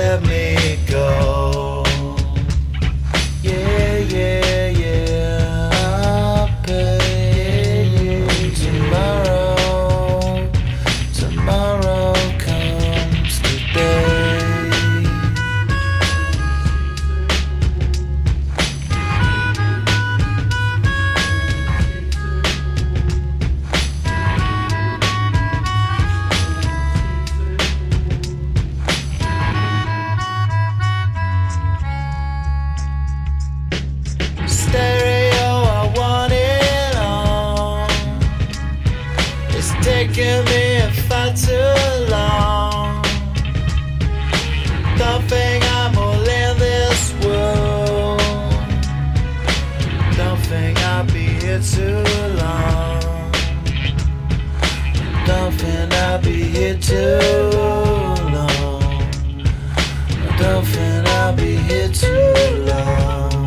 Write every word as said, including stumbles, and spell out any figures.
let me go. Yeah, yeah, yeah. I'll pay you tomorrow. Tomorrow comes today. Stereo, I want it on. It's taking me far too long. Don't think I'm all in this world. Don't think I'll be here too long. Don't think I'll be here too long. Don't think I'll be here too long.